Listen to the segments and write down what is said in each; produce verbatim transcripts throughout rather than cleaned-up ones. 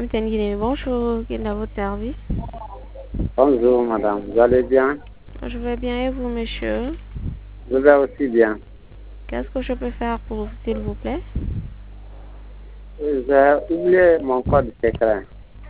Capitaine Guinée, bonjour, quel est à votre service? Bonjour madame, vous allez bien? Je vais bien et vous, monsieur? Je vais aussi bien. Qu'est-ce que je peux faire pour vous, s'il vous plaît? J'ai oublié mon code secret.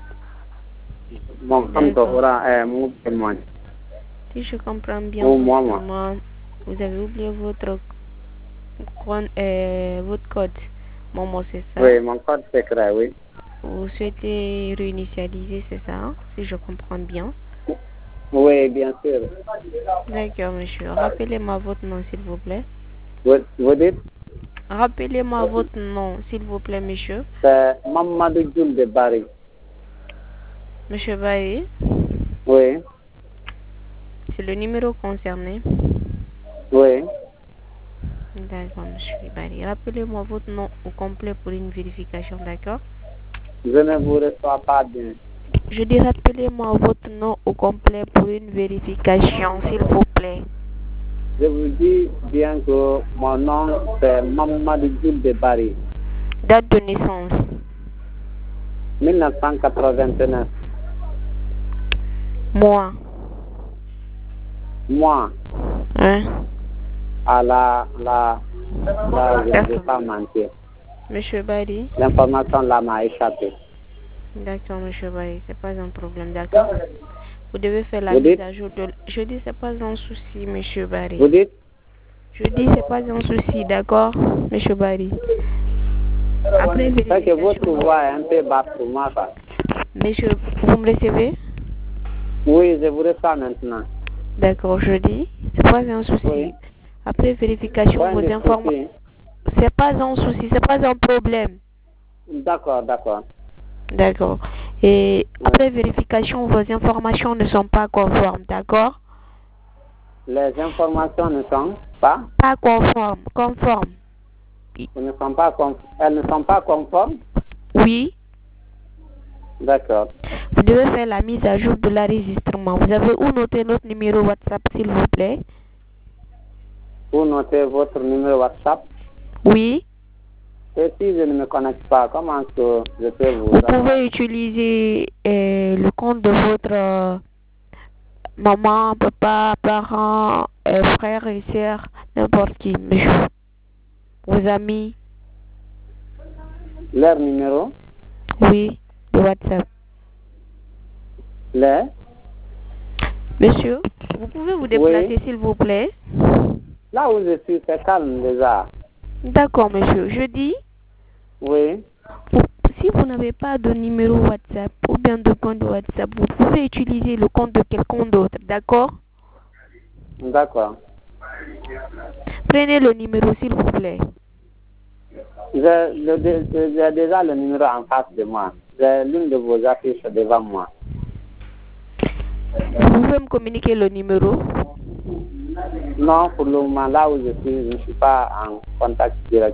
Mon compte aura est mon témoin. Si je comprends bien, Pour moi, votre moi. demande, vous avez oublié votre, con- euh, votre code. Momo, c'est ça? Oui, mon code secret, oui. Vous souhaitez réinitialiser, c'est ça? Hein, si je comprends bien. Oui, bien sûr. D'accord, monsieur. Rappelez-moi votre nom, s'il vous plaît. Vous, vous dites? Rappelez-moi votre nom, s'il vous plaît, monsieur. C'est Mamadou Djoul de Bari. Monsieur Baye, Oui, c'est le numéro concerné. oui. D'accord, monsieur Baye. Rappelez-moi votre nom au complet pour une vérification, d'accord? Je ne vous reçois pas bien. Je dis rappelez-moi votre nom au complet pour une vérification, s'il vous plaît. Je vous dis bien que mon nom c'est Mamadou Djoul de Bari. Date de naissance. mille neuf cent quatre-vingt-neuf. Mois. Moi, Hein? à la, la, là, je ne vais pas mentir. Monsieur Baye. L'information là m'a échappé. D'accord, monsieur Baye, c'est pas un problème, d'accord? Vous devez faire la Vous mise dites? à jour de... Je dis c'est pas un souci, monsieur Baye. Vous dites? Je dis c'est pas un souci, d'accord, monsieur Baye. Après C'est que vérification... votre voix est un peu basse pour moi, ça. Monsieur, vous me recevez? Oui, je vous reçois maintenant. D'accord, je dis, c'est pas un souci. Oui. Après vérification, Point vos de informations... souci. C'est pas un souci, c'est pas un problème. D'accord, d'accord. D'accord. Et après vérification, vos informations ne sont pas conformes, d'accord? Les informations ne sont pas, Pas conformes, conformes. elles ne sont pas, con- elles ne sont pas conformes. Oui. D'accord. Vous devez faire la mise à jour de l'enregistrement. Vous avez où noter notre numéro WhatsApp, s'il vous plaît? Vous notez votre numéro WhatsApp. Oui. Et si je ne me connecte pas, comment est-ce que je peux vous... Vous pouvez utiliser euh, le compte de votre euh, maman, papa, parents, euh, frères et sœurs, n'importe qui, monsieur. Vos amis. Leur numéro? Oui, de WhatsApp. Les? Monsieur, vous pouvez vous déplacer, Oui. s'il vous plaît? Là où je suis, c'est calme déjà. D'accord, monsieur. Je dis, Oui. vous- si vous n'avez pas de numéro WhatsApp ou bien de compte WhatsApp, vous pouvez utiliser le compte de quelqu'un d'autre, d'accord? D'accord. Prenez le numéro, s'il vous plaît. J'ai le- j'ai déjà le numéro en face de moi. J'ai l'une de vos affiches devant moi. Vous pouvez me communiquer le numéro? Non, pour le moment, là où je suis, je ne suis pas en contact direct.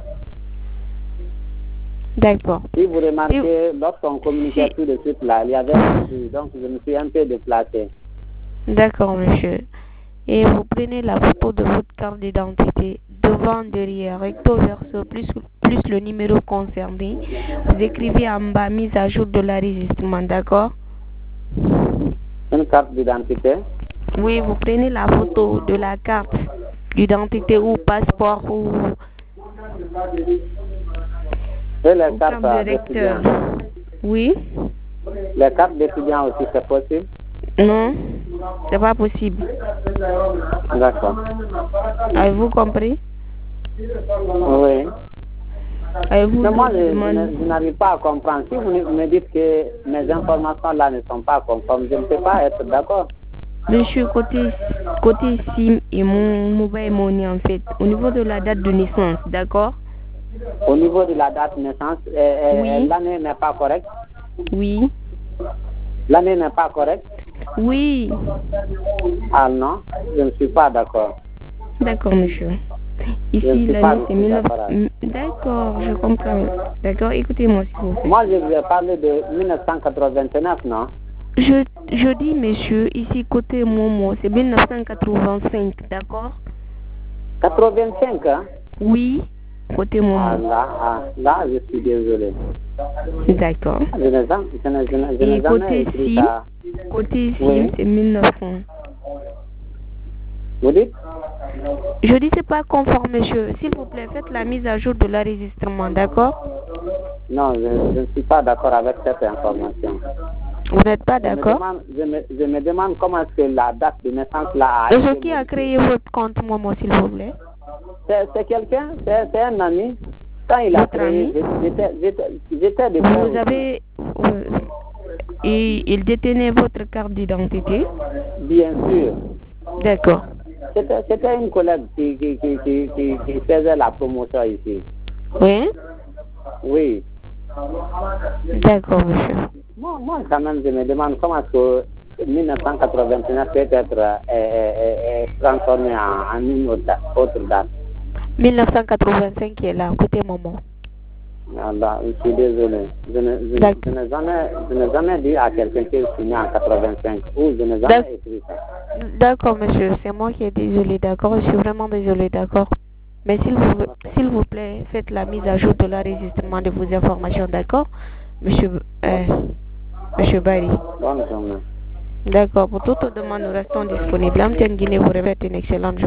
D'accord. Si vous remarquez, Si- lorsqu'on communiquait si- tout de suite là, il y avait un bruit, donc je me suis un peu déplacé. D'accord, monsieur. Et vous prenez la photo de votre carte d'identité, devant, derrière, recto, verso, plus, plus le numéro concerné. Vous écrivez en bas, mise à jour de l'enregistrement, d'accord? Une carte d'identité. Oui, vous prenez la photo de la carte d'identité ou passeport ou, Et les ou cartes carte d'électeur. d'étudiants. Oui? Les cartes d'étudiants aussi, c'est possible? Non, c'est pas possible. D'accord. Avez-vous compris? Oui. Avez-vous Mais moi, je, d'autres je demandes? ne- je n'arrive pas à comprendre. Si vous me dites que mes informations là ne sont pas conformes, je ne peux pas être d'accord. Monsieur, côté, côté SIM et mon mobile money, en fait, au niveau de la date de naissance, d'accord? Au niveau de la date de naissance, euh, euh, Oui. l'année n'est pas correcte. Oui. L'année n'est pas correcte. Oui. Ah non, je ne suis pas d'accord. D'accord, monsieur. Je ne Ici, suis pas l'année, du c'est tout mille neuf d'accord avec. cents. D'accord, je comprends. D'accord, écoutez-moi, s'il vous plaît. Moi, je vous ai parlé de mille neuf cent quatre-vingt-neuf, non? Je, je dis, monsieur, ici, côté Momo, c'est mille neuf cent quatre-vingt-cinq, d'accord? quatre-vingt-cinq, hein? Oui. côté Ah, Momo. là, ah, là, je suis désolé. D'accord. Je n'ai jamais, je n'ai- je n'ai- je n'ai Et jamais côté écrit SIM, ça. côté SIM, Oui. c'est mille neuf cents. Vous dites? Je dis c'est pas conforme, monsieur. S'il vous plaît, faites la mise à jour de l'enregistrement, d'accord? Non, je, je ne suis pas d'accord avec cette information. Vous n'êtes pas Je me, d'accord? demande, je, me, je me demande comment est-ce que la date de naissance là a Et été qui a modifiée. créé votre compte Momo, s'il vous plaît? C'est c'est quelqu'un, c'est c'est un ami. Quand il a Votre créé, ami? j'étais j'étais- j'étais de près Vous aussi. avez... euh, et il détenait votre carte d'identité? Bien sûr. D'accord. C'était c'était une collègue qui, qui, qui, qui, qui, qui faisait la promotion ici. Oui? Oui. D'accord, monsieur. Moi, moi, quand même, je me demande comment est-ce que mille neuf cent quatre-vingt-neuf peut être euh, euh, euh, transformé en, en une autre date. Autre date. mille neuf cent quatre-vingt-cinq qui est là, côté Momo. Allah, je suis désolé. Je ne- je- D'accord. je n'ai jamais, je n'ai jamais dit à quelqu'un que je suis né en quatre-vingt-cinq ou je n'ai D'ac- jamais écrit ça. D'accord, monsieur. C'est moi qui est désolé, d'accord? Je suis vraiment désolé, d'accord? Mais s'il vous, s'il vous plaît, faites la mise à jour de l'enregistrement de vos informations, d'accord? Monsieur, euh, monsieur Barry. Bonne journée. D'accord. Pour toute demande, nous restons disponibles. Amtienne Guinée vous revêt une excellente journée.